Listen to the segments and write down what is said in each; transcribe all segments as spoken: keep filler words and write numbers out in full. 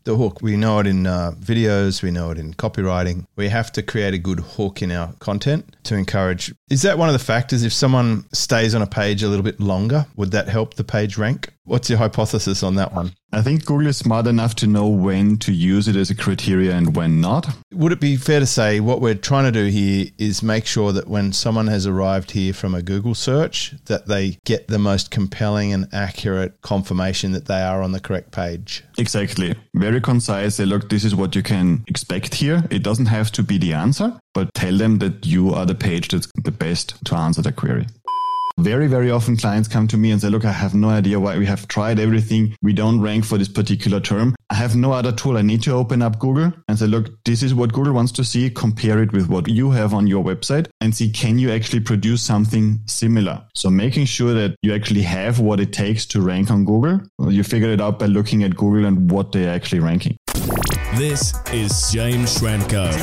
the hook. We know it in uh, videos, we know it in copywriting. We have to create a good hook in our content to encourage. Is that one of the factors? If someone stays on a page a little bit longer, would that help the page rank? What's your hypothesis on that one? I think Google is smart enough to know when to use it as a criteria and when not. Would it be fair to say what we're trying to do here is make sure that when someone has arrived here from a Google search, that they get the most compelling and accurate confirmation that they are on the correct page? Exactly. Very concise. Say, look, this is what you can expect here. It doesn't have to be the answer, but tell them that you are the page that's the best to answer the query. Very, very often clients come to me and say, look, I have no idea why. We have tried everything. We don't rank for this particular term. I have no other tool. I need to open up Google and say, look, this is what Google wants to see. Compare it with what you have on your website and see, can you actually produce something similar? So making sure that you actually have what it takes to rank on Google. Well, you figure it out by looking at Google and what they're actually ranking. This is James Schramko.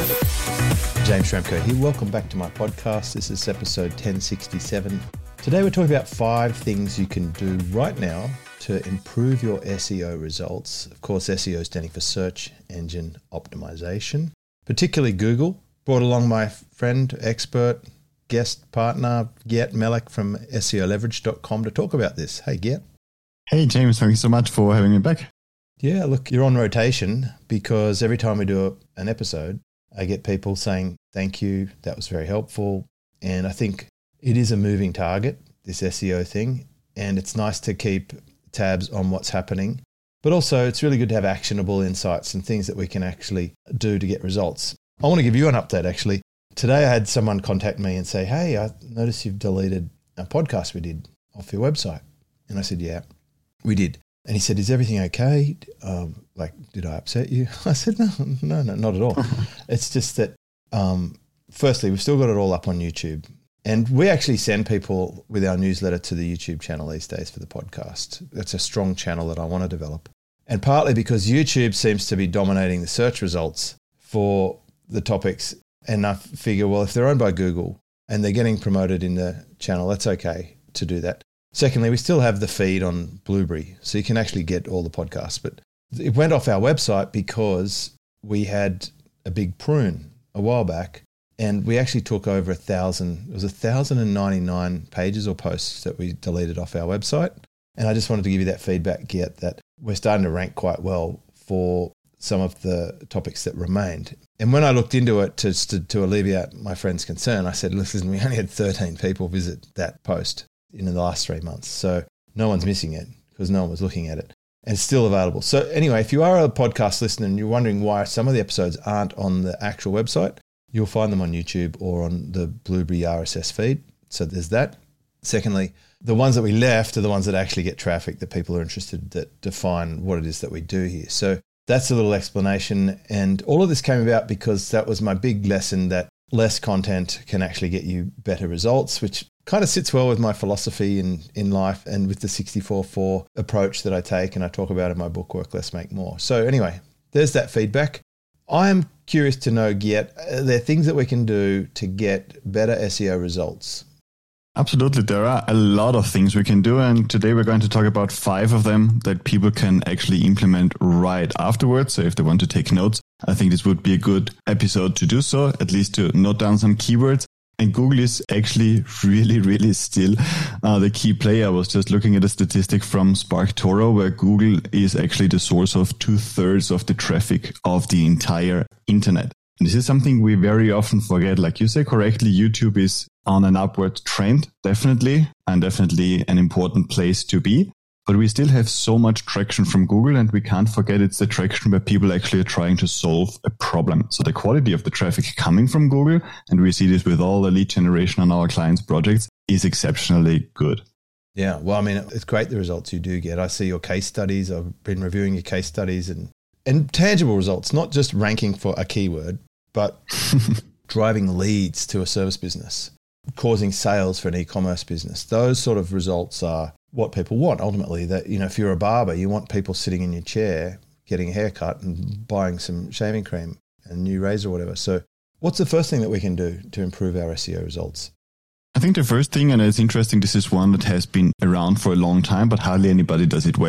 James Schramko here. Welcome back to my podcast. This is episode ten sixty-seven. Today we're talking about five things you can do right now to improve your S E O results. Of course, S E O standing for Search Engine Optimization. Particularly Google. Brought along my friend, expert, guest partner, Geert Melek from S E O leverage dot com to talk about this. Hey, Geert. Hey, James. Thank you so much for having me back. Yeah, look, you're on rotation because every time we do a, an episode, I get people saying, thank you, that was very helpful. And I think it is a moving target, this S E O thing, and it's nice to keep tabs on what's happening. But also, it's really good to have actionable insights and things that we can actually do to get results. I want to give you an update, actually. Today, I had someone contact me and say, hey, I noticed you've deleted a podcast we did off your website. And I said, yeah, we did. And he said, is everything okay? Um, like, did I upset you? I said, no, no, no, not at all. It's just that, um, firstly, we've still got it all up on YouTube. And we actually send people with our newsletter to the YouTube channel these days for the podcast. That's a strong channel that I want to develop. And partly because YouTube seems to be dominating the search results for the topics. And I figure, well, if they're owned by Google and they're getting promoted in the channel, that's okay to do that. Secondly, we still have the feed on Blueberry, so you can actually get all the podcasts. But it went off our website because we had a big prune a while back. And we actually took over a thousand, it was a thousand and ninety-nine pages or posts that we deleted off our website. And I just wanted to give you that feedback, Geert, that we're starting to rank quite well for some of the topics that remained. And when I looked into it to, to, to alleviate my friend's concern, I said, listen, we only had thirteen people visit that post in the last three months. So no one's missing it because no one was looking at it. And it's still available. So anyway, if you are a podcast listener and you're wondering why some of the episodes aren't on the actual website, you'll find them on YouTube or on the Blueberry R S S feed. So there's that. Secondly, the ones that we left are the ones that actually get traffic, that people are interested, that define what it is that we do here. So that's a little explanation. And all of this came about because that was my big lesson, that less content can actually get you better results, which kind of sits well with my philosophy in, in life and with the sixty-four four approach that I take and I talk about in my book, Work Less, Make More. So anyway, there's that feedback. I'm curious to know, Geert, are there things that we can do to get better S E O results? Absolutely. There are a lot of things we can do. And today we're going to talk about five of them that people can actually implement right afterwards. So if they want to take notes, I think this would be a good episode to do so, at least to note down some keywords. And Google is actually really, really still uh, the key player. I was just looking at a statistic from SparkToro where Google is actually the source of two thirds of the traffic of the entire internet. And this is something we very often forget. Like you say correctly, YouTube is on an upward trend, definitely, and definitely an important place to be. But we still have so much traction from Google, and we can't forget it's the traction where people actually are trying to solve a problem. So the quality of the traffic coming from Google, and we see this with all the lead generation on our clients' projects, is exceptionally good. Yeah, well, I mean, it's great the results you do get. I see your case studies. I've been reviewing your case studies and, and tangible results, not just ranking for a keyword, but driving leads to a service business, causing sales for an e-commerce business. Those sort of results are what people want ultimately. That, you know, if you're a barber, you want people sitting in your chair getting a haircut and buying some shaving cream and a new razor or whatever. So what's the first thing that we can do to improve our S E O results? I think the first thing, and it's interesting, this is one that has been around for a long time, but hardly anybody does it well,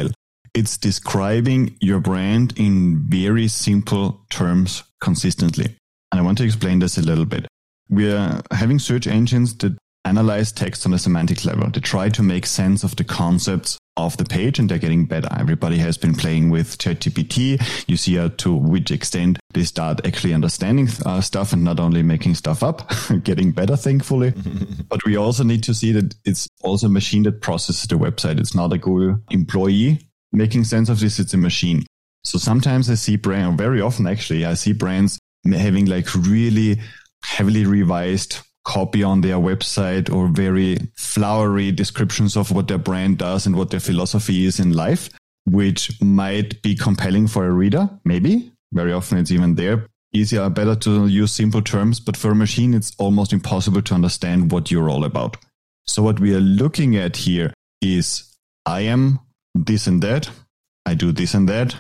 It's describing your brand in very simple terms consistently. And I want to explain this a little bit. We're having search engines that analyze text on a semantic level. They try to make sense of the concepts of the page, and they're getting better. Everybody has been playing with ChatGPT. You see uh, to which extent they start actually understanding uh, stuff and not only making stuff up, getting better, thankfully. But we also need to see that it's also a machine that processes the website. It's not a Google employee making sense of this. It's a machine. So sometimes I see brand, very often actually, I see brands having like really heavily revised copy on their website or very flowery descriptions of what their brand does and what their philosophy is in life, which might be compelling for a reader. Maybe. Very often it's even there. Easier, better to use simple terms, but for a machine, it's almost impossible to understand what you're all about. So what we are looking at here is I am this and that. I do this and that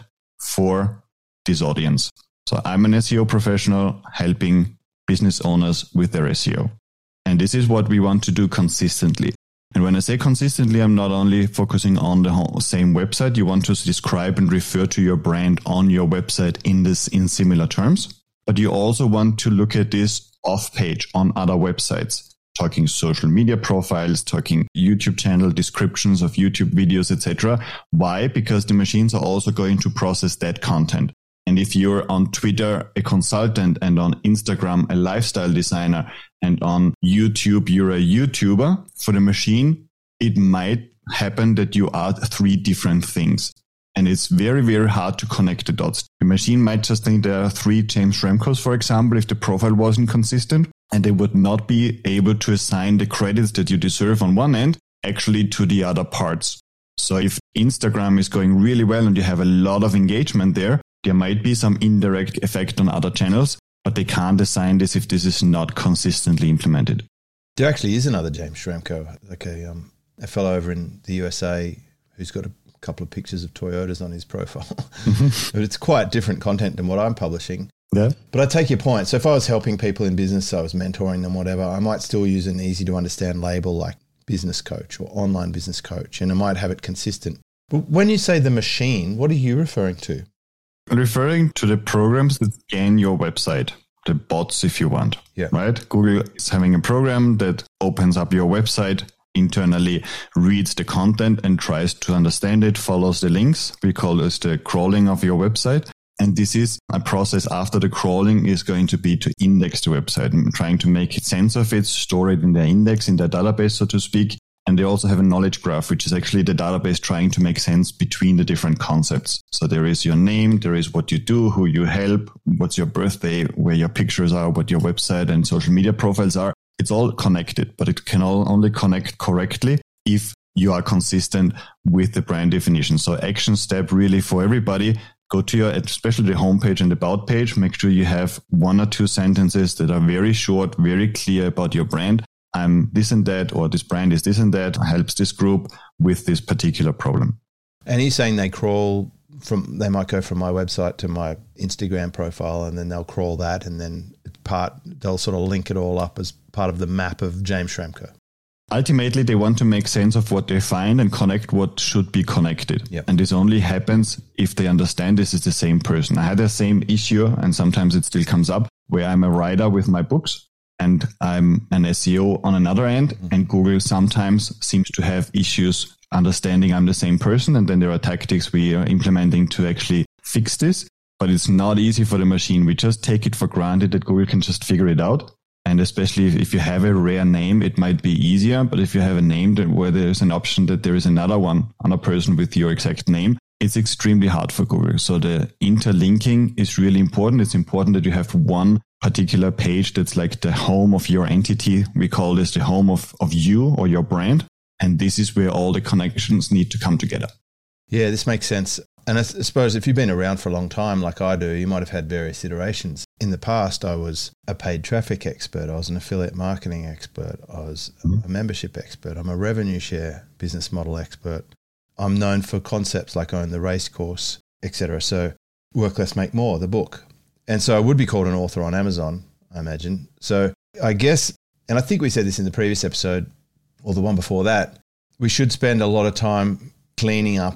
for this audience. So I'm an S E O professional helping business owners with their S E O. And this is what we want to do consistently. And when I say consistently, I'm not only focusing on the whole same website. You want to describe and refer to your brand on your website in this in similar terms. But you also want to look at this off page on other websites, talking social media profiles, talking YouTube channel descriptions of YouTube videos, et cetera. Why? Because the machines are also going to process that content. And if you're on Twitter a consultant and on Instagram a lifestyle designer and on YouTube you're a YouTuber, for the machine, it might happen that you are three different things. And it's very, very hard to connect the dots. The machine might just think there are three James Schramkos, for example, if the profile wasn't consistent, and they would not be able to assign the credits that you deserve on one end actually to the other parts. So if Instagram is going really well and you have a lot of engagement there, there might be some indirect effect on other channels, but they can't assign this if this is not consistently implemented. There actually is another James Schramko, like a, um, a fellow over in the U S A who's got a couple of pictures of Toyotas on his profile. Mm-hmm. But it's quite different content than what I'm publishing. Yeah. But I take your point. So if I was helping people in business, so I was mentoring them, whatever, I might still use an easy to understand label like business coach or online business coach, and I might have it consistent. But when you say the machine, what are you referring to? Referring to the programs that scan your website, the bots, if you want, yeah. Right? Google is having a program that opens up your website, internally reads the content and tries to understand it, follows the links. We call this the crawling of your website. And this is a process after the crawling is going to be to index the website and trying to make sense of it, store it in their index, in their database, so to speak. And they also have a knowledge graph, which is actually the database trying to make sense between the different concepts. So there is your name, there is what you do, who you help, what's your birthday, where your pictures are, what your website and social media profiles are. It's all connected, but it can all only connect correctly if you are consistent with the brand definition. So action step really for everybody. Go to your, especially the homepage and about page. Make sure you have one or two sentences that are very short, very clear about your brand. I'm this and that, or this brand is this and that, helps this group with this particular problem. And he's saying they crawl from, they might go from my website to my Instagram profile, and then they'll crawl that, and then part, they'll sort of link it all up as part of the map of James Schramko. Ultimately, they want to make sense of what they find and connect what should be connected. Yep. And this only happens if they understand this is the same person. I had the same issue, and sometimes it still comes up, where I'm a writer with my books and I'm an S E O on another end, mm-hmm. and Google sometimes seems to have issues understanding I'm the same person. And then there are tactics we are implementing to actually fix this. But it's not easy for the machine. We just take it for granted that Google can just figure it out. And especially if, if you have a rare name, it might be easier. But if you have a name that, where there's an option that there is another one, another person with your exact name, it's extremely hard for Google. So the interlinking is really important. It's important that you have one particular page that's like the home of your entity. We call this the home of, of you or your brand. And this is where all the connections need to come together. Yeah, this makes sense. And I suppose if you've been around for a long time, like I do, you might have had various iterations. In the past, I was a paid traffic expert. I was an affiliate marketing expert. I was a membership expert. I'm a revenue share business model expert. I'm known for concepts like Own the Race course, et cetera. So Work Less, Make More, the book. And so I would be called an author on Amazon, I imagine. So I guess, and I think we said this in the previous episode or the one before that, we should spend a lot of time cleaning up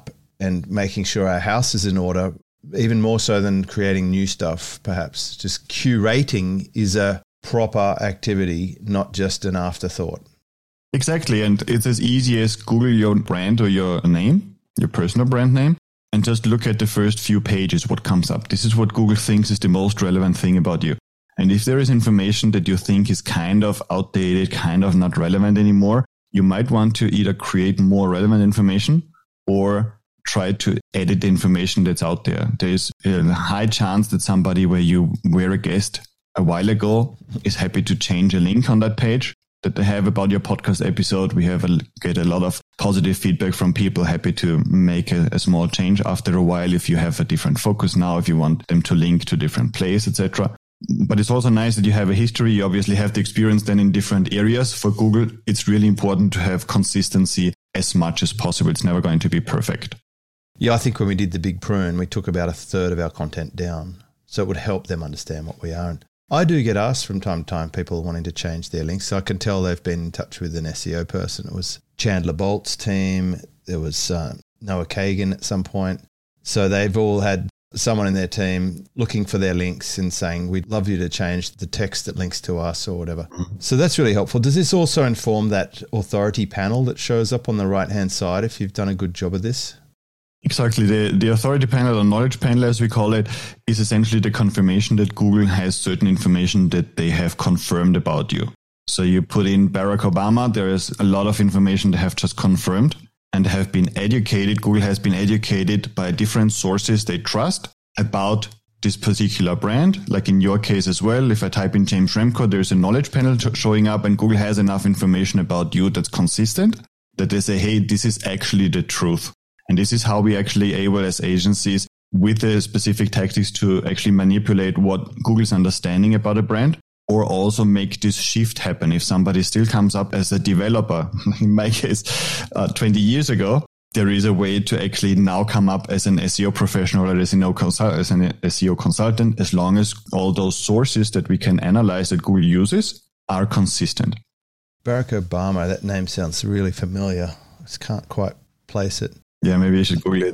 and making sure our house is in order, even more so than creating new stuff, perhaps. Just curating is a proper activity, not just an afterthought. Exactly. And it's as easy as Google your brand or your name, your personal brand name, and just look at the first few pages, what comes up. This is what Google thinks is the most relevant thing about you. And if there is information that you think is kind of outdated, kind of not relevant anymore, you might want to either create more relevant information or try to edit the information that's out there. There is a high chance that somebody where you were a guest a while ago is happy to change a link on that page that they have about your podcast episode. We have a, get a lot of positive feedback from people happy to make a, a small change after a while if you have a different focus now, if you want them to link to different places, et cetera. But it's also nice that you have a history. You obviously have the experience then in different areas. For Google, it's really important to have consistency as much as possible. It's never going to be perfect. Yeah, I think when we did the big prune, we took about a third of our content down. So it would help them understand what we are. And I do get asked from time to time, people wanting to change their links. So I can tell they've been in touch with an S E O person. It was Chandler Bolt's team. There was uh, Noah Kagan at some point. So they've all had someone in their team looking for their links and saying, we'd love you to change the text that links to us or whatever. Mm-hmm. So that's really helpful. Does this also inform that authority panel that shows up on the right-hand side if you've done a good job of this? Exactly. The, the authority panel or knowledge panel, as we call it, is essentially the confirmation that Google has certain information that they have confirmed about you. So you put in Barack Obama, there is a lot of information they have just confirmed and have been educated. Google has been educated by different sources they trust about this particular brand. Like in your case as well, if I type in James Schramko, there's a knowledge panel showing up and Google has enough information about you that's consistent that they say, hey, this is actually the truth. And this is how we actually able as agencies with the specific tactics to actually manipulate what Google's understanding about a brand or also make this shift happen. If somebody still comes up as a developer, in my case, uh, twenty years ago, there is a way to actually now come up as an S E O professional or as, as an S E O consultant, as long as all those sources that we can analyze that Google uses are consistent. Barack Obama, that name sounds really familiar. I just can't quite place it. Yeah, maybe I should Google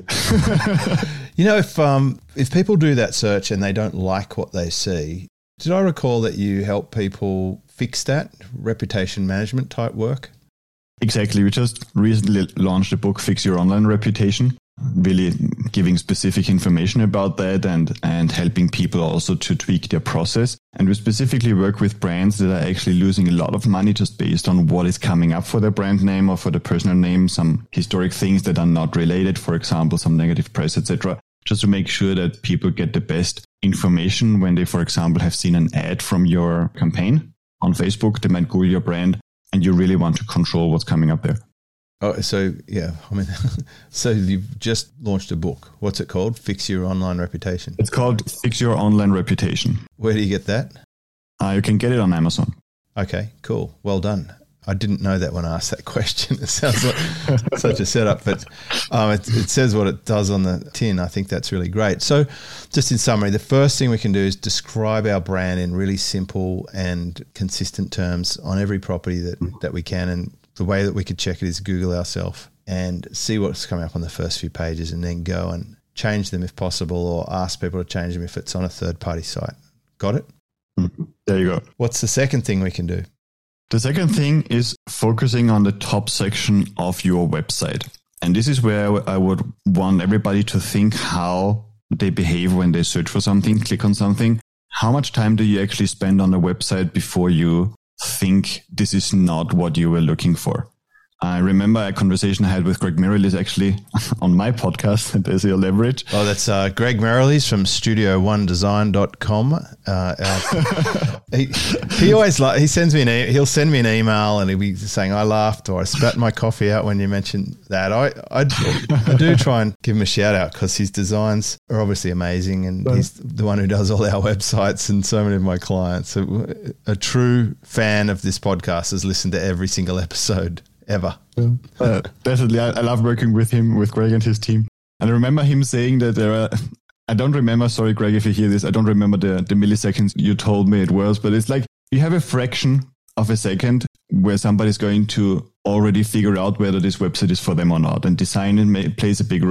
it. You know, if um, if people do that search and they don't like what they see, did I recall that you help people fix that, reputation management type work? Exactly. We just recently launched a book, Fix Your Online Reputation, really giving specific information about that and, and helping people also to tweak their process. And we specifically work with brands that are actually losing a lot of money just based on what is coming up for their brand name or for the personal name, some historic things that are not related, for example, some negative press, et cetera, just to make sure that people get the best information when they, for example, have seen an ad from your campaign on Facebook. They might Google your brand and you really want to control what's coming up there. Oh, so yeah, I mean, so you've just launched a book. What's it called? Fix Your Online Reputation. It's called Fix Your Online Reputation. Where do you get that? Uh, you can get it on Amazon. Okay, cool. Well done. I didn't know that when I asked that question. It sounds like such a setup, but um, it, it says what it does on the tin. I think that's really great. So just in summary, the first thing we can do is describe our brand in really simple and consistent terms on every property that, that we can. And the way that we could check it is Google ourselves and see what's coming up on the first few pages and then go and change them if possible or ask people to change them if it's on a third-party site. Got it? Mm-hmm. There you go. What's the second thing we can do? The second thing is focusing on the top section of your website. And this is where I would want everybody to think how they behave when they search for something, click on something. How much time do you actually spend on the website before you think this is not what you were looking for? I remember a conversation I had with Greg Merrilis actually on my podcast at S E O Leverage. Oh, that's uh, Greg Merrilis from studio one design dot com. Uh, our, he, he always he sends me an e- he'll send me an email and he'll be saying I laughed or I spat my coffee out when you mentioned that. I I, I do try and give him a shout out because his designs are obviously amazing and he's the one who does all our websites and so many of my clients. So a true fan of this podcast has listened to every single episode. Ever. Uh, definitely. I, I love working with him, with Greg and his team. And I remember him saying that there are, I don't remember, sorry, Greg, if you hear this, I don't remember the, the milliseconds you told me it was, but it's like you have a fraction of a second where somebody's going to already figure out whether this website is for them or not. And design may, plays a big role.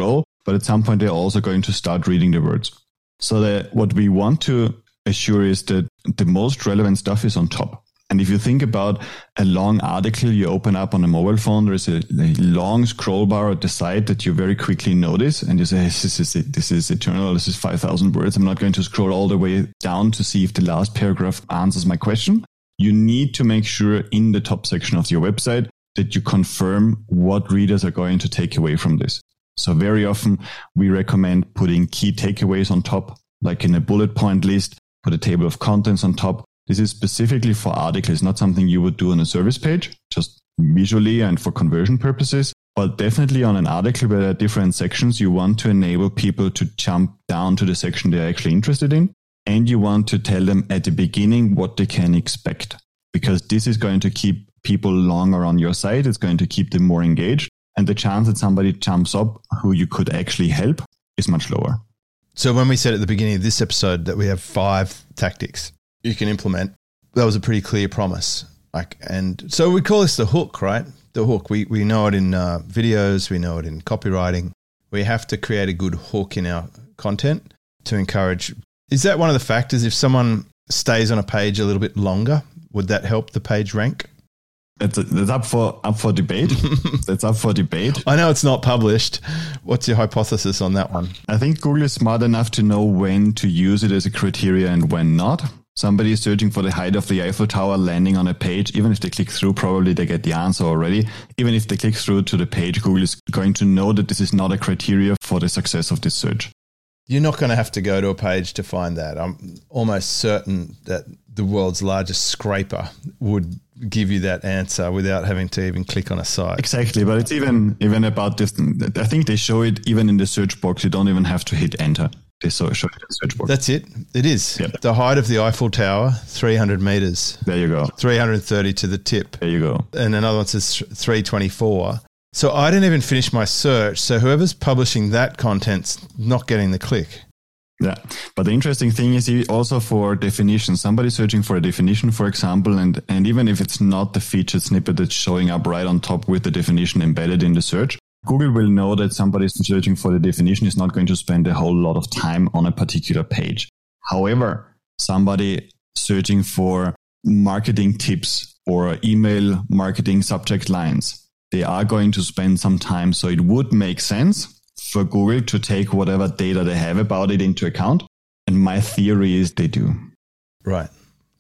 but at some point they're also going to start reading the words. So that what we want to assure is that the most relevant stuff is on top. And if you think about a long article you open up on a mobile phone, there's a, a long scroll bar at the side that you very quickly notice, and you say, this is it. This is eternal. This is five thousand words. I'm not going to scroll all the way down to see if the last paragraph answers my question. You need to make sure in the top section of your website that you confirm what readers are going to take away from this. So very often we recommend putting key takeaways on top, like in a bullet point list, put a table of contents on top. This is specifically for articles, not something you would do on a service page, just visually and for conversion purposes. But definitely on an article where there are different sections, you want to enable people to jump down to the section they're actually interested in. And you want to tell them at the beginning what they can expect, because this is going to keep people longer on your site. It's going to keep them more engaged. And the chance that somebody jumps up who you could actually help is much lower. So when we said at the beginning of this episode that we have five tactics you can implement, that was a pretty clear promise. Like, and so we call this the hook, right? The hook. We we know it in uh, videos. We know it in copywriting. We have to create a good hook in our content to encourage. Is that one of the factors? If someone stays on a page a little bit longer, would that help the page rank? It's, it's up for up for debate. It's up for debate. I know it's not published. What's your hypothesis on that one? I think Google is smart enough to know when to use it as a criteria and when not. Somebody is searching for the height of the Eiffel Tower, landing on a page. Even if they click through, probably they get the answer already. Even if they click through to the page, Google is going to know that this is not a criteria for the success of this search. You're not going to have to go to a page to find that. I'm almost certain that the world's largest scraper would give you that answer without having to even click on a site. Exactly, but it's even even about this. I think they show it even in the search box. You don't even have to hit enter. They show it in the search box. That's it. It is. Yep. The height of the Eiffel Tower, three hundred meters. There you go. three hundred thirty to the tip. There you go. And another one says three twenty-four. So I didn't even finish my search. So whoever's publishing that content's not getting the click. Yeah. But the interesting thing is also for definitions. Somebody searching for a definition, for example, and, and even if it's not the featured snippet that's showing up right on top with the definition embedded in the search, Google will know that somebody searching for the definition is not going to spend a whole lot of time on a particular page. However, somebody searching for marketing tips or email marketing subject lines, they are going to spend some time. So it would make sense for Google to take whatever data they have about it into account. And my theory is they do. Right.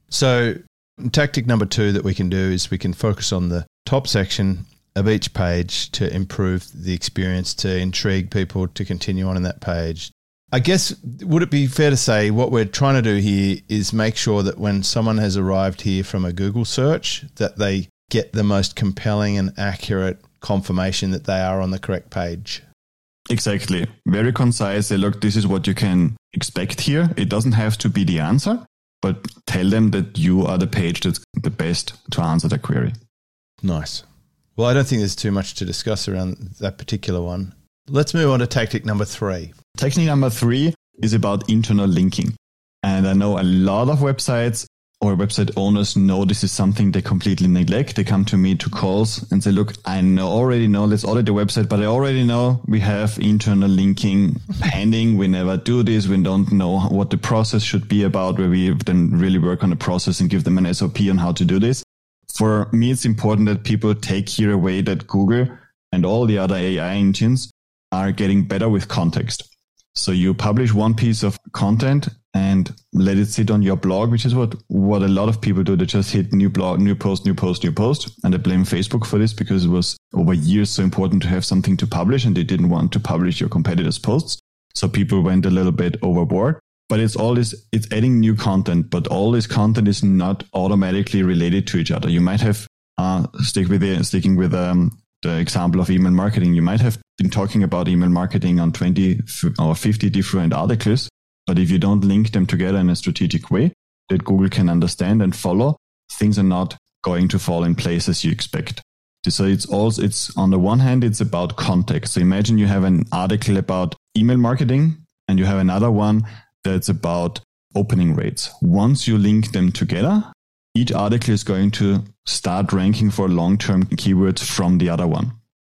So tactic number two that we can do is we can focus on the top section of each page to improve the experience, to intrigue people to continue on in that page. I guess, would it be fair to say what we're trying to do here is make sure that when someone has arrived here from a Google search, that they get the most compelling and accurate confirmation that they are on the correct page? Exactly. Very concise. Say, look, this is what you can expect here. It doesn't have to be the answer, but tell them that you are the page that's the best to answer the query. Nice. Well, I don't think there's too much to discuss around that particular one. Let's move on to tactic number three. Technique number three is about internal linking. And I know a lot of websites or website owners know this is something they completely neglect. They come to me to calls and say, look, I know already know, let's audit the website, but I already know we have internal linking pending. We never do this. We don't know what the process should be about, where we then really work on the process and give them an S O P on how to do this. For me, it's important that people take here away that Google and all the other A I engines are getting better with context. So you publish one piece of content and let it sit on your blog, which is what, what a lot of people do. They just hit new blog, new post, new post, new post. And they blame Facebook for this because it was over years so important to have something to publish and they didn't want to publish your competitors' posts. So people went a little bit overboard. But it's all this, it's adding new content, but all this content is not automatically related to each other. You might have, uh, stick with the, sticking with um, the example of email marketing. You might have been talking about email marketing on twenty or fifty different articles. But if you don't link them together in a strategic way that Google can understand and follow, things are not going to fall in place as you expect. So it's also, it's on the one hand, it's about context. So imagine you have an article about email marketing and you have another one that's about opening rates. Once you link them together, each article is going to start ranking for long-term keywords from the other one.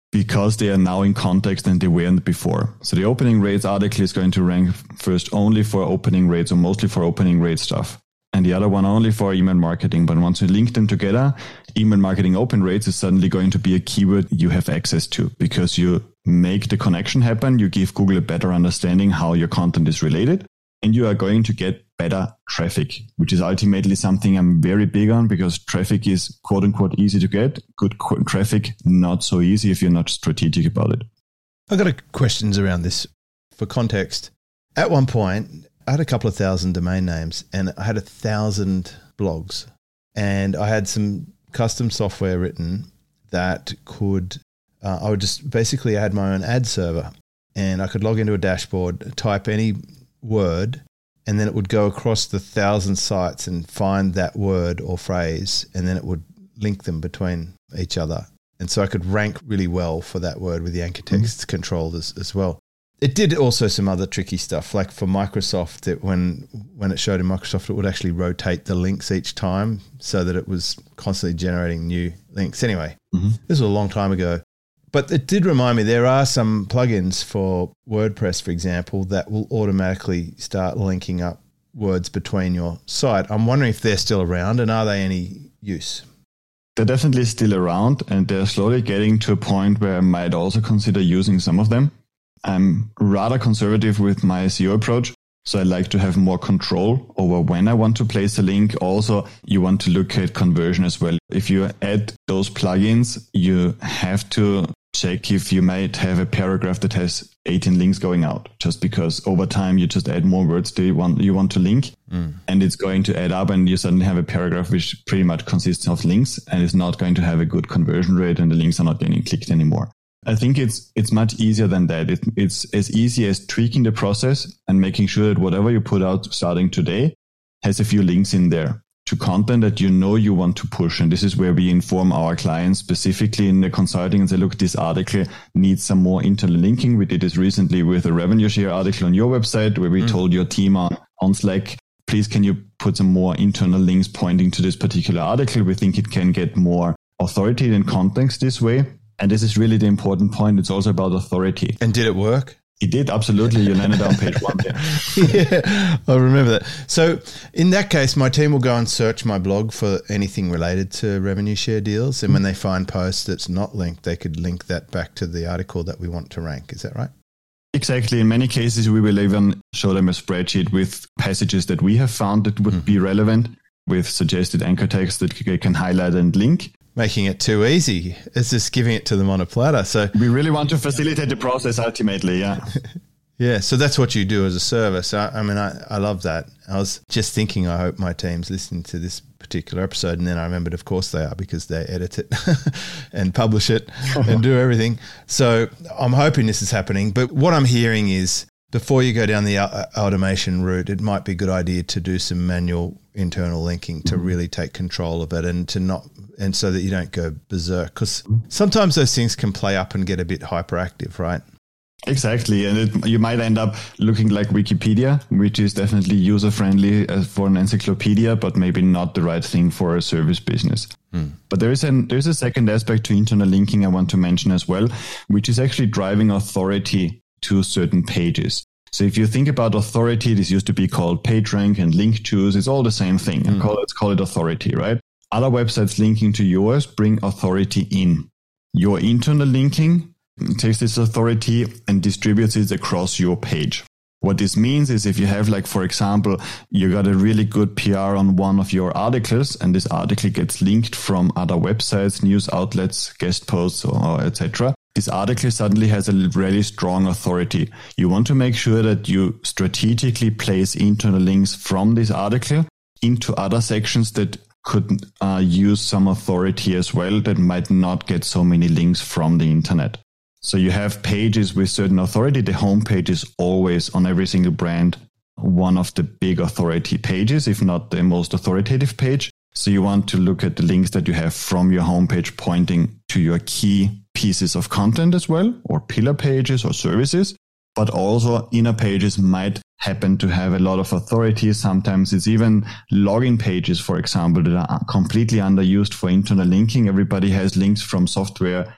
because they are now in context and they weren't before. So the opening rates article is going to rank first only for opening rates or mostly for opening rate stuff. And the other one only for email marketing. But once you link them together, email marketing open rates is suddenly going to be a keyword you have access to because you make the connection happen. You give Google a better understanding how your content is related, and you are going to get better traffic, which is ultimately something I'm very big on because traffic is quote unquote easy to get. Good qu- traffic, not so easy if you're not strategic about it. I've got a questions around this for context. At one point, I had a couple of thousand domain names and I had a thousand blogs, and I had some custom software written that could, uh, I would just basically I had my own ad server and I could log into a dashboard, type any word, and then it would go across the thousand sites and find that word or phrase, and then it would link them between each other. And so I could rank really well for that word with the anchor text mm-hmm. controlled as, as well. It did also some other tricky stuff, like for Microsoft, it, when when it showed in Microsoft, it would actually rotate the links each time so that it was constantly generating new links. Anyway, mm-hmm. this was a long time ago. But it did remind me there are some plugins for WordPress, for example, that will automatically start linking up words between your site. I'm wondering if they're still around and are they any use? They're definitely still around, and they're slowly getting to a point where I might also consider using some of them. I'm rather conservative with my S E O approach, so I like to have more control over when I want to place a link. Also, you want to look at conversion as well. If you add those plugins, you have to check if you might have a paragraph that has eighteen links going out, just because over time you just add more words that you want, you want to link, mm. and it's going to add up, and you suddenly have a paragraph which pretty much consists of links and is not going to have a good conversion rate, and the links are not getting clicked anymore. I think it's it's much easier than that. It, it's as easy as tweaking the process and making sure that whatever you put out starting today has a few links in there to content that you know you want to push. And this is where we inform our clients specifically in the consulting and say, look, this article needs some more internal linking. We did this recently with a revenue share article on your website where we mm. told your team on, on Slack, please, can you put some more internal links pointing to this particular article? We think it can get more authority and context this way. And this is really the important point. It's also about authority. And did it work? It did, absolutely. You landed on page one there. Yeah, I remember that. So in that case, my team will go and search my blog for anything related to revenue share deals. And when they find posts that's not linked, they could link that back to the article that we want to rank. Is that right? Exactly. In many cases, we will even show them a spreadsheet with passages that we have found that would mm-hmm. be relevant with suggested anchor text that they can highlight and link. Making it too easy. It's just giving it to them on a platter. So we really want to facilitate the process ultimately, yeah. Yeah, so that's what you do as a service. I, I mean, I, I love that. I was just thinking, I hope my team's listening to this particular episode, and then I remembered, of course they are, because they edit it and publish it and do everything. So I'm hoping this is happening. But what I'm hearing is before you go down the automation route, it might be a good idea to do some manual internal linking to really take control of it and to not, and so that you don't go berserk, because sometimes those things can play up and get a bit hyperactive, right? Exactly. And it, you might end up looking like Wikipedia, which is definitely user-friendly for an encyclopedia, but maybe not the right thing for a service business. Hmm. But there is an, there's a second aspect to internal linking I want to mention as well, which is actually driving authority to certain pages. So if you think about authority, this used to be called PageRank and link choose. It's all the same thing. Mm. Call, let's call it authority, right? Other websites linking to yours bring authority in. Your internal linking takes this authority and distributes it across your page. What this means is if you have, like, for example, you got a really good P R on one of your articles, and this article gets linked from other websites, news outlets, guest posts, or et cetera, this article suddenly has a really strong authority. You want to make sure that you strategically place internal links from this article into other sections that could uh, use some authority as well, that might not get so many links from the internet. So you have pages with certain authority. The homepage is always on every single brand one of the big authority pages, if not the most authoritative page. So you want to look at the links that you have from your homepage pointing to your key pieces of content as well, or pillar pages or services. But also inner pages might happen to have a lot of authority. Sometimes it's even login pages, for example, that are completely underused for internal linking. Everybody has links from software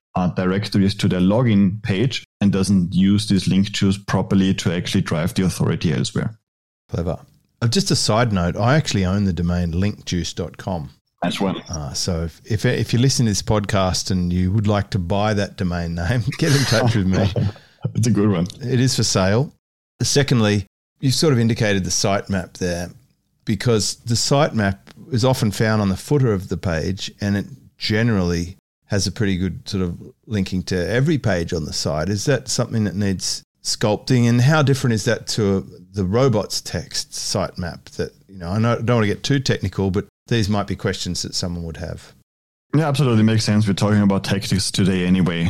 uh, directories to their login page and doesn't use this link juice properly to actually drive the authority elsewhere. Clever. Uh, just a side note, I actually own the domain link juice dot com. As well. Uh, so if, if if you listen to this podcast and you would like to buy that domain name, get in touch with me. It's a good one. It is for sale. Secondly, you sort of indicated the sitemap there, because the sitemap is often found on the footer of the page, and it generally has a pretty good sort of linking to every page on the site. Is that something that needs sculpting, and how different is that to the robots text sitemap? That, you know, I know, don't want to get too technical, but these might be questions that someone would have. Yeah, absolutely makes sense. We're talking about tactics today anyway.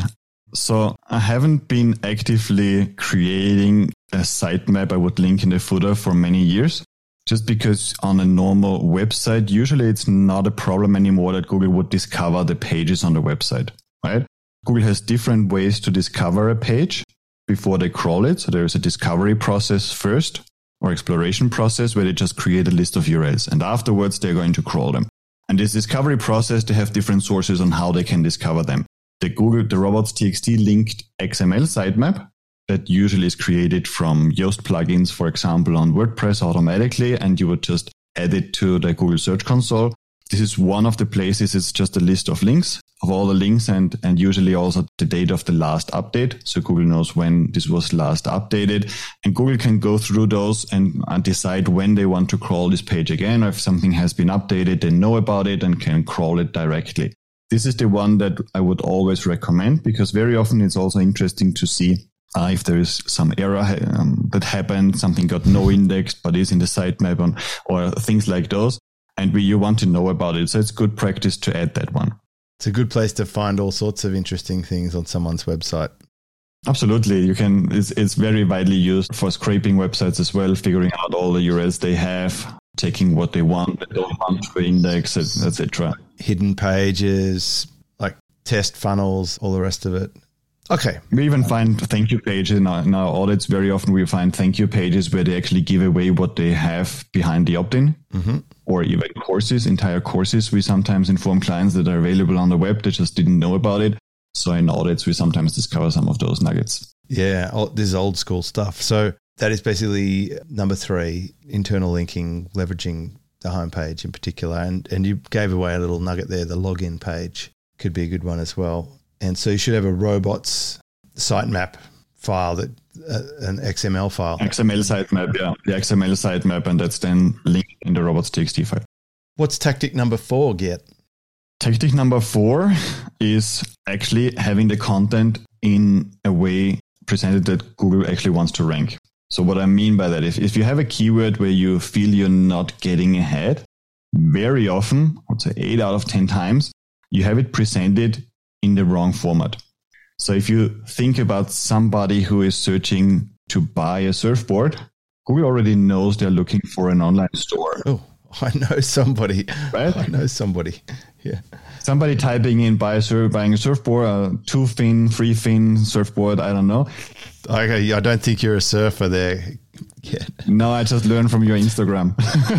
So I haven't been actively creating a sitemap I would link in the footer for many years, just because on a normal website, usually it's not a problem anymore that Google would discover the pages on the website, right? Google has different ways to discover a page before they crawl it. So there's a discovery process first, or exploration process, where they just create a list of U R Ls, and afterwards they're going to crawl them. And this discovery process, they have different sources on how they can discover them. The Google, the robots.txt linked X M L sitemap that usually is created from Yoast plugins, for example, on WordPress automatically, and you would just add it to the Google Search Console. This is one of the places. It's just a list of links, of all the links, and, and usually also the date of the last update. So Google knows when this was last updated, and Google can go through those and, and decide when they want to crawl this page again, or if something has been updated, they know about it and can crawl it directly. This is the one that I would always recommend, because very often it's also interesting to see uh, if there is some error um, that happened, something got no indexed but is in the sitemap, on, or things like those. And we, you want to know about it. So it's good practice to add that one. It's a good place to find all sorts of interesting things on someone's website. Absolutely. You can, it's, it's very widely used for scraping websites as well, figuring out all the U R Ls they have, taking what they want, they don't want to index, et cetera. Hidden pages, like test funnels, all the rest of it. Okay. We even find thank you pages in our, in our audits. Very often we find thank you pages where they actually give away what they have behind the opt-in, mm-hmm. or even courses, entire courses. We sometimes inform clients that are available on the web. They just didn't know about it. So in audits, we sometimes discover some of those nuggets. Yeah, this is old school stuff. So that is basically number three, internal linking, leveraging the homepage in particular. And, and you gave away a little nugget there, the login page could be a good one as well. And so you should have a robots sitemap file, that uh, an X M L file. X M L sitemap, yeah. The X M L sitemap, and that's then linked in the robots.txt file. What's tactic number four, Gert? Tactic number four is actually having the content in a way presented that Google actually wants to rank. So what I mean by that, if, if you have a keyword where you feel you're not getting ahead, very often, I would say eight out of ten times, you have it presented in the wrong format. So if you think about somebody who is searching to buy a surfboard, Google already knows they're looking for an online store. Oh, I know somebody. Right? I know somebody. Yeah. Somebody typing in buy a surf, buying a surfboard, a two fin, three fin surfboard, I don't know. Okay, I don't think you're a surfer there. Yeah. No, I just learned from your Instagram.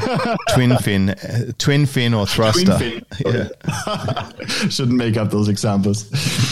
twin fin, uh, twin fin or thruster. Twin fin. Yeah. Shouldn't make up those examples.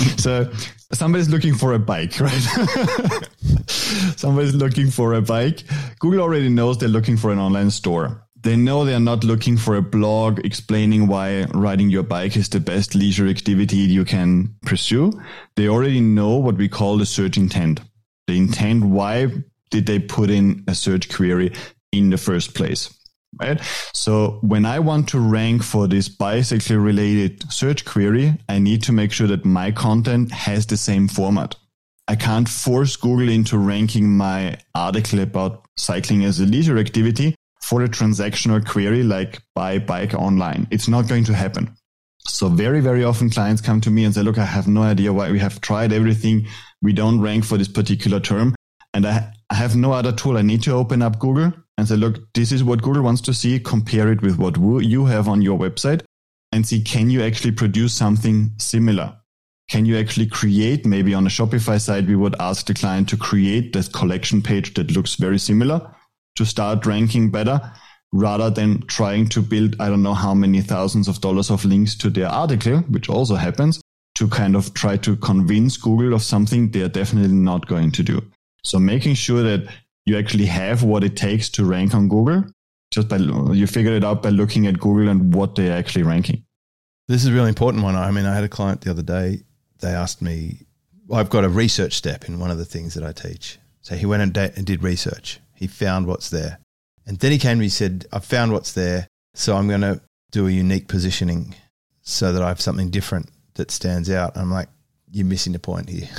So somebody's looking for a bike, right? Somebody's looking for a bike. Google already knows they're looking for an online store. They know they're not looking for a blog explaining why riding your bike is the best leisure activity you can pursue. They already know what we call the search intent. The intent, why did they put in a search query in the first place, right? So when I want to rank for this bicycle related search query, I need to make sure that my content has the same format. I can't force Google into ranking my article about cycling as a leisure activity for a transactional query like buy bike online. It's not going to happen. So very, very often clients come to me and say, look, I have no idea why we have tried everything. We don't rank for this particular term. And I, I have no other tool. I need to open up Google and say, look, this is what Google wants to see. Compare it with what you have on your website and see, can you actually produce something similar? Can you actually create, maybe on a Shopify site, we would ask the client to create this collection page that looks very similar to start ranking better, rather than trying to build, I don't know how many thousands of dollars of links to their article, which also happens, to kind of try to convince Google of something they're definitely not going to do. So making sure that you actually have what it takes to rank on Google, just by you figure it out by looking at Google and what they're actually ranking. This is a really important one. I mean, I had a client the other day, they asked me, well, I've got a research step in one of the things that I teach. So he went and, da- and did research. He found what's there. And then he came to me and said, I've found what's there, so I'm going to do a unique positioning so that I have something different that stands out. I'm like, you're missing the point here.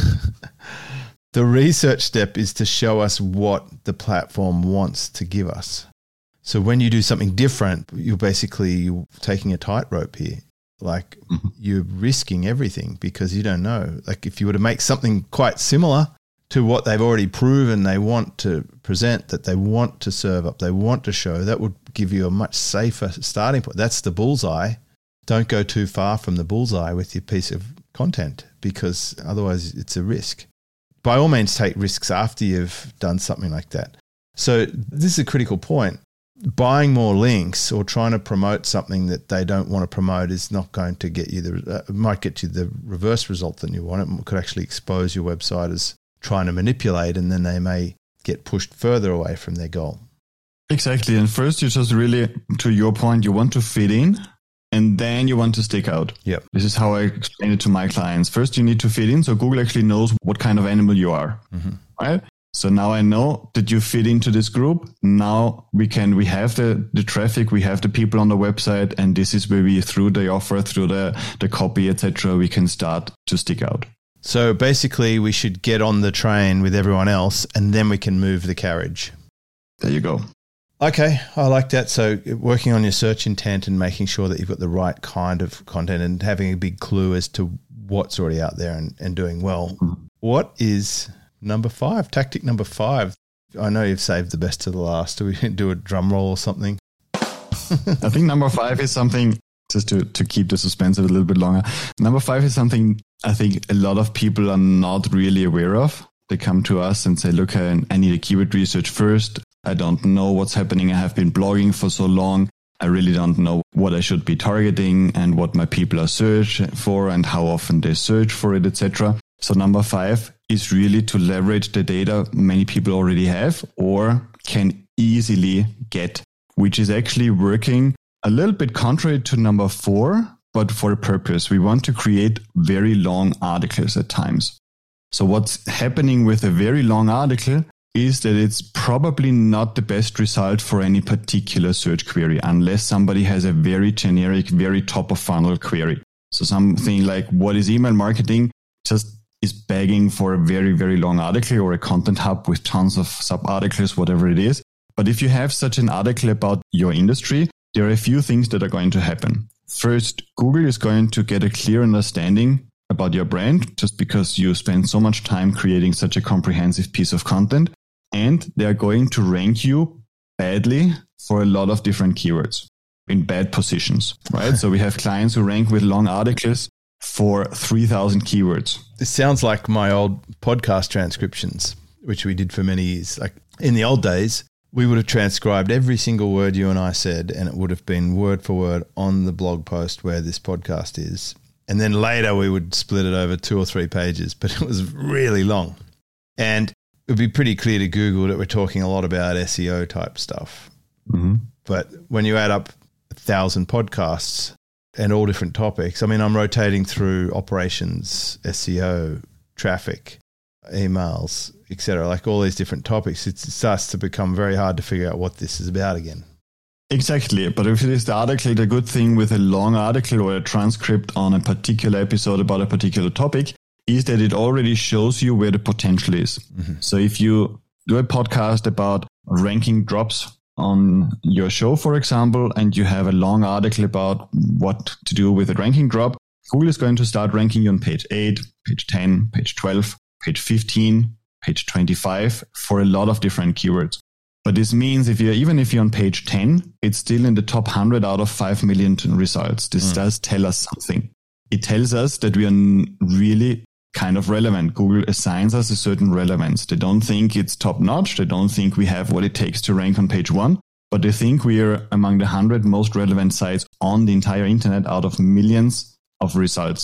The research step is to show us what the platform wants to give us. So when you do something different, you're basically you're taking a tightrope here. Like mm-hmm. you're risking everything because you don't know. Like if you were to make something quite similar to what they've already proven they want to present, that they want to serve up, they want to show, that would give you a much safer starting point. That's the bullseye. Don't go too far from the bullseye with your piece of content because otherwise it's a risk. By all means, take risks after you've done something like that. So this is a critical point. Buying more links or trying to promote something that they don't want to promote is not going to get you the, uh, it might get you the reverse result that you want. It could actually expose your website as trying to manipulate, and then they may get pushed further away from their goal. Exactly. And first, you just really, to your point, you want to fit in, and then you want to stick out. Yep. This is how I explain it to my clients. First, you need to fit in, so Google actually knows what kind of animal you are, mm-hmm. right? So now I know that you fit into this group. Now we can, we have the, the traffic, we have the people on the website, and this is where we, through the offer, through the, the copy, et cetera, we can start to stick out. So basically we should get on the train with everyone else and then we can move the carriage. There you go. Okay, I like that. So working on your search intent and making sure that you've got the right kind of content and having a big clue as to what's already out there and, and doing well. Mm-hmm. What is number five, tactic number five? I know you've saved the best to the last. Do we do a drum roll or something? I think number five is something, just to, to keep the suspense a little bit longer. Number five is something I think a lot of people are not really aware of. They come to us and say, look, I, I need a keyword research first. I don't know what's happening. I have been blogging for so long. I really don't know what I should be targeting and what my people are searching for and how often they search for it, et cetera. So number five is really to leverage the data many people already have or can easily get, which is actually working a little bit contrary to number four, but for a purpose. We want to create very long articles at times. So what's happening with a very long article is that it's probably not the best result for any particular search query unless somebody has a very generic, very top of funnel query. So something like what is email marketing just is begging for a very, very long article or a content hub with tons of sub-articles, whatever it is. But if you have such an article about your industry, there are a few things that are going to happen. First, Google is going to get a clear understanding about your brand just because you spend so much time creating such a comprehensive piece of content. And they're going to rank you badly for a lot of different keywords in bad positions, right? So we have clients who rank with long articles for three thousand keywords. This sounds like my old podcast transcriptions, which we did for many years. Like in the old days, we would have transcribed every single word you and I said, and it would have been word for word on the blog post where this podcast is. And then later we would split it over two or three pages, but it was really long. And it would be pretty clear to Google that we're talking a lot about S E O type stuff. Mm-hmm. But when you add up a thousand podcasts and all different topics, I mean, I'm rotating through operations, S E O, traffic, emails, et cetera, like all these different topics. It starts to become very hard to figure out what this is about again. Exactly. But if it is the article, the good thing with a long article or a transcript on a particular episode about a particular topic is that it already shows you where the potential is. Mm-hmm. So if you do a podcast about ranking drops on your show, for example, and you have a long article about what to do with a ranking drop, Google is going to start ranking you on page eight, page ten, page twelve, page fifteen, page twenty-five for a lot of different keywords. But this means if you're, even if you're on page ten, it's still in the top one hundred out of five million results. This mm. does tell us something. It tells us that we are really kind of relevant. Google assigns us a certain relevance. They don't think it's top notch. They don't think we have what it takes to rank on page one, but they think we are among the one hundred most relevant sites on the entire internet out of millions of results.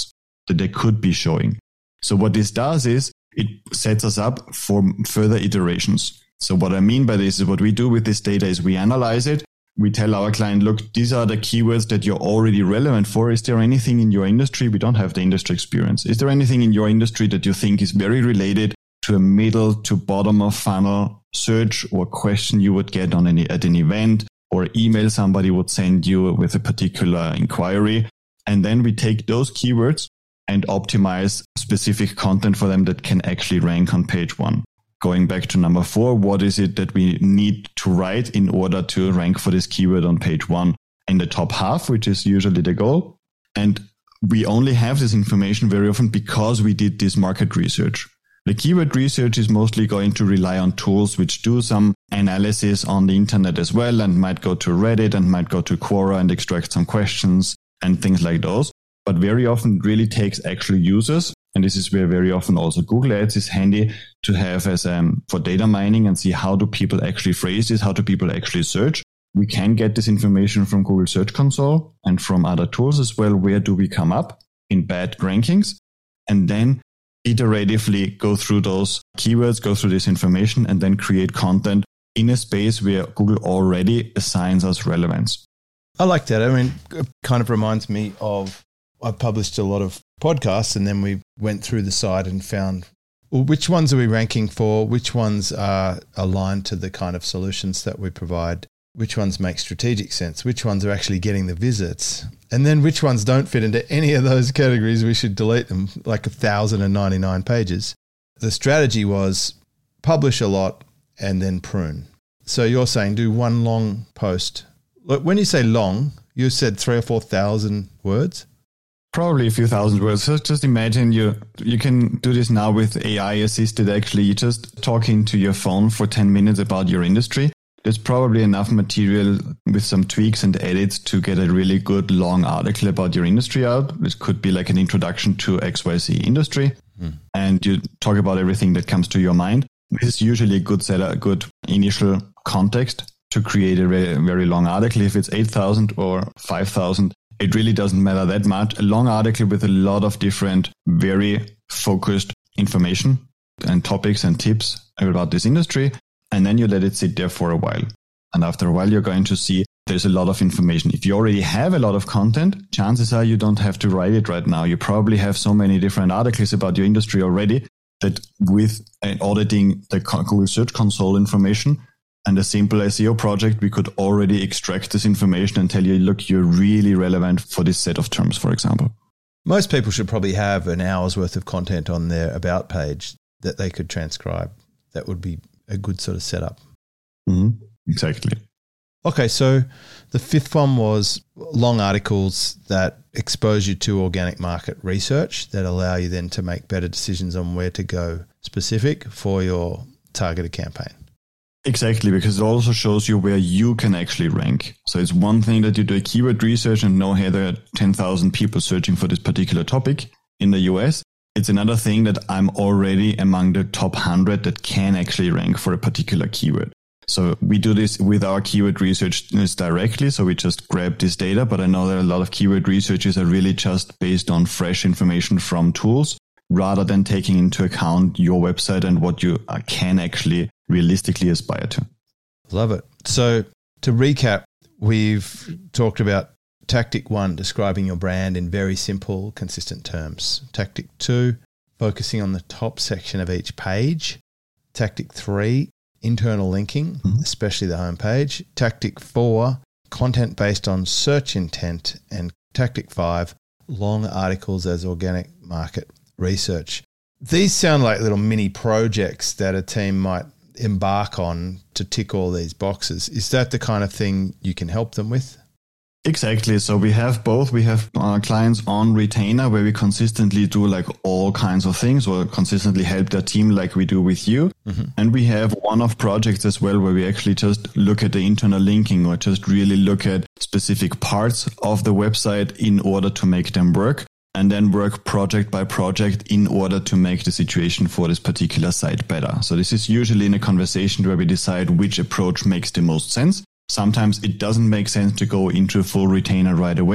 that they could be showing. So what this does is it sets us up for further iterations. So what I mean by this is what we do with this data is we analyze it. We tell our client, look, these are the keywords that you're already relevant for. Is there anything in your industry? We don't have the industry experience. Is there anything in your industry that you think is very related to a middle to bottom of funnel search or question you would get on any, at an event, or email somebody would send you with a particular inquiry? And then we take those keywords and optimize specific content for them that can actually rank on page one. Going back to number four, what is it that we need to write in order to rank for this keyword on page one in the top half, which is usually the goal? And we only have this information very often because we did this market research. The keyword research is mostly going to rely on tools which do some analysis on the internet as well, and might go to Reddit and might go to Quora and extract some questions and things like those. But very often it really takes actual users. And this is where very often also Google Ads is handy to have as um, for data mining and see how do people actually phrase this, how do people actually search. We can get this information from Google Search Console and from other tools as well. Where do we come up in bad rankings? And then iteratively go through those keywords, go through this information, and then create content in a space where Google already assigns us relevance. I like that. I mean, it kind of reminds me of, I published a lot of podcasts, and then we went through the site and found, well, which ones are we ranking for? Which ones are aligned to the kind of solutions that we provide? Which ones make strategic sense? Which ones are actually getting the visits? And then which ones don't fit into any of those categories? We should delete them, like one thousand ninety-nine pages. The strategy was publish a lot and then prune. So you're saying do one long post. Look, when you say long, you said three or four thousand words? Probably a few thousand words. So just imagine you you can do this now with A I assisted. Actually, you just talking to your phone for ten minutes about your industry. There's probably enough material with some tweaks and edits to get a really good long article about your industry out. This could be like an introduction to X Y Z industry. Mm. And you talk about everything that comes to your mind. This is usually a good setup, a good initial context to create a very, very long article. If it's eight thousand or five thousand, it really doesn't matter that much. A long article with a lot of different, very focused information and topics and tips about this industry. And then you let it sit there for a while. And after a while, you're going to see there's a lot of information. If you already have a lot of content, chances are you don't have to write it right now. You probably have so many different articles about your industry already that with auditing the Google Search Console information and a simple S E O project, we could already extract this information and tell you, look, you're really relevant for this set of terms, for example. Most people should probably have an hour's worth of content on their About page that they could transcribe. That would be a good sort of setup. Mm-hmm. Exactly. Okay, so the fifth one was long articles that expose you to organic market research that allow you then to make better decisions on where to go specific for your targeted campaign. Exactly, because it also shows you where you can actually rank. So it's one thing that you do a keyword research and know, hey, there are ten thousand people searching for this particular topic in the U S. It's another thing that I'm already among the top one hundred that can actually rank for a particular keyword. So we do this with our keyword research directly. So we just grab this data, but I know that a lot of keyword researches are really just based on fresh information from tools rather than taking into account your website and what you can actually realistically aspire to. Love it. So to recap, we've talked about Tactic one, describing your brand in very simple, consistent terms. Tactic two, focusing on the top section of each page. Tactic three, internal linking, mm-hmm. especially the homepage. Tactic four, content based on search intent. And Tactic five, long articles as organic market research. These sound like little mini projects that a team might embark on to tick all these boxes. Is that the kind of thing you can help them with? Exactly. So we have both. We have our clients on retainer where we consistently do like all kinds of things or consistently help their team like we do with you. Mm-hmm. And we have one-off projects as well where we actually just look at the internal linking or just really look at specific parts of the website in order to make them work and then work project by project in order to make the situation for this particular site better. So this is usually in a conversation where we decide which approach makes the most sense. Sometimes it doesn't make sense to go into a full retainer right away,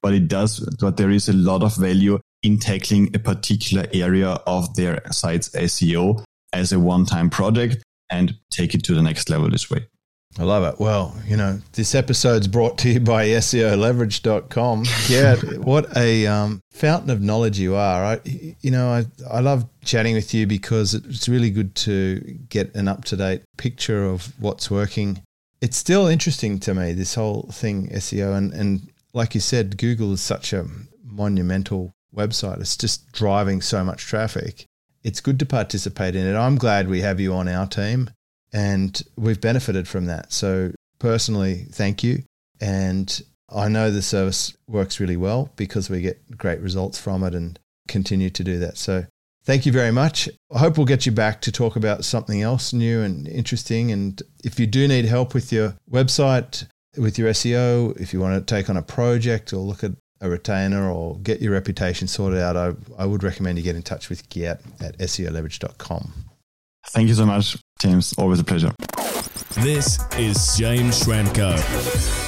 but it does, but there is a lot of value in tackling a particular area of their site's S E O as a one-time project and take it to the next level this way. I love it. Well, you know, this episode's brought to you by S E O leverage dot com. Yeah, what a um, fountain of knowledge you are. I, you know, I, I love chatting with you because it's really good to get an up-to-date picture of what's working. It's still interesting to me, this whole thing, S E O. And, and like you said, Google is such a monumental website. It's just driving so much traffic. It's good to participate in it. I'm glad we have you on our team. And we've benefited from that. So personally, thank you. And I know the service works really well because we get great results from it and continue to do that. So thank you very much. I hope we'll get you back to talk about something else new and interesting. And if you do need help with your website, with your S E O, if you want to take on a project or look at a retainer or get your reputation sorted out, I, I would recommend you get in touch with Geert at S E O leverage dot com. Thank you so much, James. Always a pleasure. This is James Schramko.